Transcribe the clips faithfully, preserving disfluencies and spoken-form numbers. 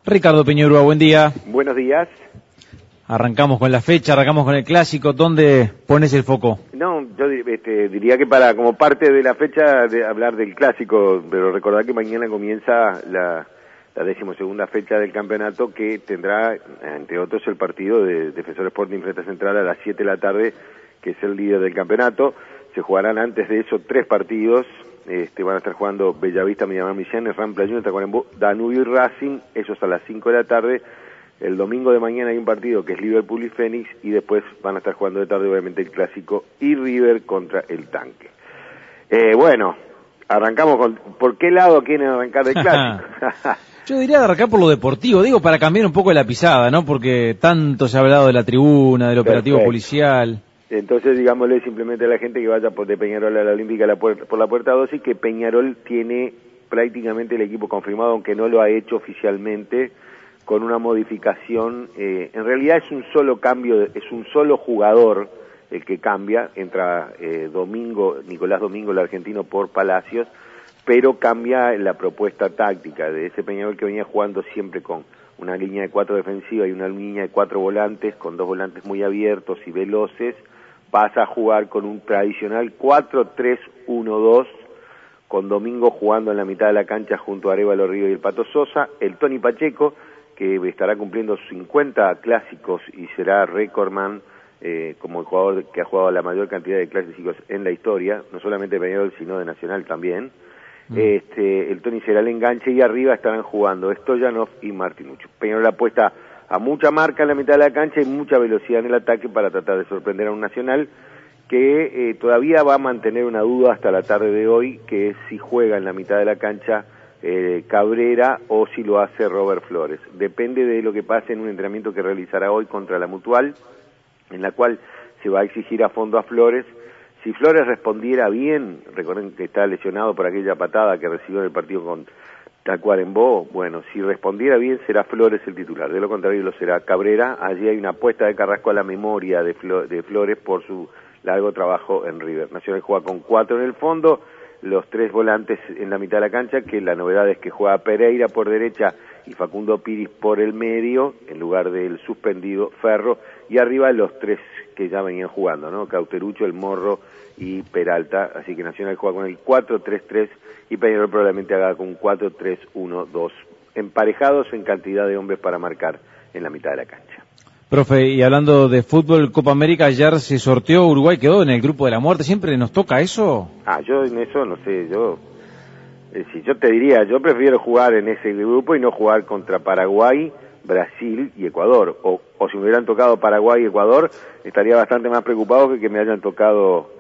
Ricardo Peñarúa, buen día. Buenos días. Arrancamos con la fecha, arrancamos con el clásico. ¿Dónde pones el foco? No, yo este, diría que para como parte de la fecha de hablar del clásico, pero recordar que mañana comienza la, la decimosegunda fecha del campeonato, que tendrá, entre otros, el partido de Defensor Sporting frente a Central a las siete de la tarde, que es el líder del campeonato. Se jugarán antes de eso tres partidos. Este, van a estar jugando Bellavista, Miramar Misiones, Rampla Juniors, Tacuarembó, Danubio y Racing, esos a las cinco de la tarde. El domingo de mañana hay un partido que es Liverpool y Fénix, y después van a estar jugando de tarde obviamente el clásico y River contra el Tanque. Eh, bueno, arrancamos con... ¿Por qué lado quieren arrancar el clásico? Yo diría de arrancar por lo deportivo, digo, para cambiar un poco la pisada, ¿no? Porque tanto se ha hablado de la tribuna, del operativo Perfecto. policial. Entonces, digámosle simplemente a la gente que vaya por de Peñarol a la Olímpica la puerta, por la puerta doce, que Peñarol tiene prácticamente el equipo confirmado, aunque no lo ha hecho oficialmente, con una modificación. Eh, en realidad es un solo cambio, es un solo jugador el que cambia, entra eh, Domingo, Nicolás Domingo, el argentino, por Palacios, pero cambia la propuesta táctica de ese Peñarol que venía jugando siempre con una línea de cuatro defensiva y una línea de cuatro volantes, con dos volantes muy abiertos y veloces. Pasa a jugar con un tradicional cuatro tres uno dos, con Domingo jugando en la mitad de la cancha junto a Arévalo Río y el Pato Sosa, el Tony Pacheco, que estará cumpliendo cincuenta clásicos y será récordman eh, como el jugador que ha jugado la mayor cantidad de clásicos en la historia, no solamente de Peñarol, sino de Nacional también. Mm. Este, el Tony será el enganche, y arriba estarán jugando Stoyanov y Martinuccio. Peñarol apuesta a mucha marca en la mitad de la cancha y mucha velocidad en el ataque para tratar de sorprender a un Nacional que eh, todavía va a mantener una duda hasta la tarde de hoy, que es si juega en la mitad de la cancha eh, Cabrera o si lo hace Robert Flores. Depende de lo que pase en un entrenamiento que realizará hoy contra la Mutual, en la cual se va a exigir a fondo a Flores. Si Flores respondiera bien, recuerden que está lesionado por aquella patada que recibió en el partido con Tacuarembó, bueno, si respondiera bien será Flores el titular, de lo contrario lo será Cabrera. Allí hay una apuesta de Carrasco a la memoria de, Flo de Flores por su largo trabajo en River. Nacional juega con cuatro en el fondo, los tres volantes en la mitad de la cancha, que la novedad es que juega Pereira por derecha y Facundo Piris por el medio, en lugar del suspendido Ferro, y arriba los tres que ya venían jugando, ¿no? Cauterucho, El Morro y Peralta. Así que Nacional juega con el cuatro tres tres y Peñarol probablemente haga con cuatro tres uno dos, emparejados en cantidad de hombres para marcar en la mitad de la cancha. Profe, y hablando de fútbol, Copa América, ayer se sorteó, Uruguay quedó en el grupo de la muerte. ¿Siempre nos toca eso? Ah, yo en eso no sé, yo... Eh, si yo te diría, yo prefiero jugar en ese grupo y no jugar contra Paraguay, Brasil y Ecuador. O, o si me hubieran tocado Paraguay y Ecuador, estaría bastante más preocupado que que me hayan tocado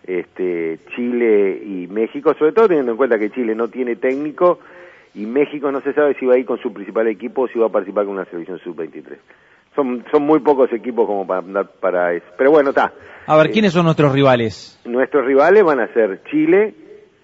este Chile y México, sobre todo teniendo en cuenta que Chile no tiene técnico y México no se sabe si va a ir con su principal equipo o si va a participar con una selección sub veintitrés. Son, son muy pocos equipos como para andar para eso. Pero bueno, está. A ver, eh, ¿quiénes son nuestros rivales? Nuestros rivales van a ser Chile,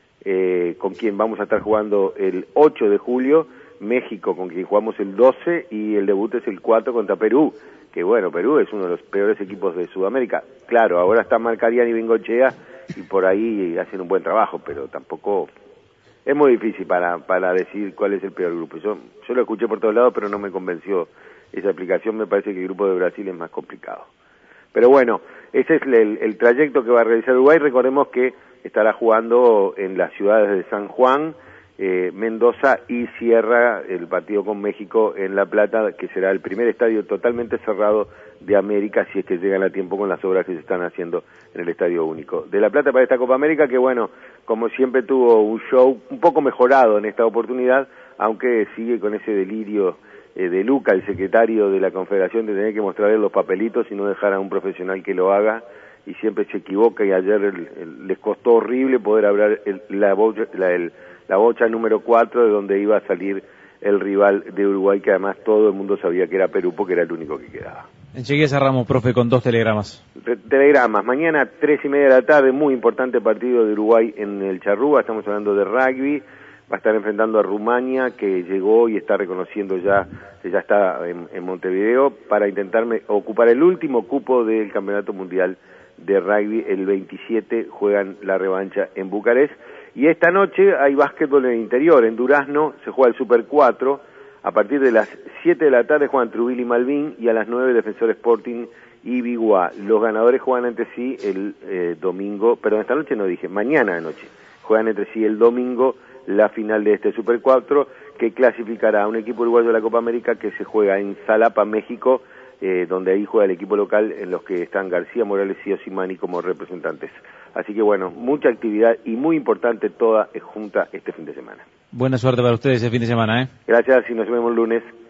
eh, con quien vamos a estar jugando el ocho de julio, México, con quien jugamos el doce, y el debut es el cuatro contra Perú, que bueno, Perú es uno de los peores equipos de Sudamérica. Claro, ahora está Marcarián y Bengochea, y por ahí hacen un buen trabajo, pero tampoco... Es muy difícil para para decir cuál es el peor grupo. Yo, yo lo escuché por todos lados, pero no me convenció esa aplicación. Me parece que el grupo de Brasil es más complicado. Pero bueno, ese es el, el trayecto que va a realizar Uruguay. Recordemos que estará jugando en las ciudades de San Juan, eh, Mendoza y cierra el partido con México en La Plata, que será el primer estadio totalmente cerrado de América, si es que llegan a tiempo con las obras que se están haciendo en el Estadio Único de La Plata para esta Copa América, que bueno, como siempre tuvo un show un poco mejorado en esta oportunidad, aunque sigue con ese delirio eh, de Luca, el secretario de la Confederación, de tener que mostrarle los papelitos y no dejar a un profesional que lo haga, y siempre se equivoca, y ayer el, el, les costó horrible poder hablar el, la, bocha, la, el, la bocha número cuatro, de donde iba a salir el rival de Uruguay, que además todo el mundo sabía que era Perú, porque era el único que quedaba. Enseguida cerramos, profe, con dos telegramas. Telegramas. Mañana, tres y media de la tarde, muy importante partido de Uruguay en el Charrúa. Estamos hablando de rugby. Va a estar enfrentando a Rumania, que llegó y está reconociendo ya, que ya está en, en Montevideo, para intentar ocupar el último cupo del Campeonato Mundial de Rugby. El veintisiete juegan la revancha en Bucarest. Y esta noche hay básquetbol en el interior. En Durazno se juega el Super cuatro. A partir de las siete de la tarde juegan Trujillo y Malvin, y a las nueve Defensor Sporting y Biguá. Los ganadores juegan entre sí el eh, domingo, perdón, esta noche no dije, mañana de noche, juegan entre sí el domingo la final de este Super cuatro, que clasificará a un equipo uruguayo de la Copa América que se juega en Xalapa, México, eh, donde ahí juega el equipo local, en los que están García, Morales y Osimani como representantes. Así que bueno, mucha actividad y muy importante toda junta este fin de semana. Buena suerte para ustedes ese fin de semana, ¿eh? Gracias y nos vemos el lunes.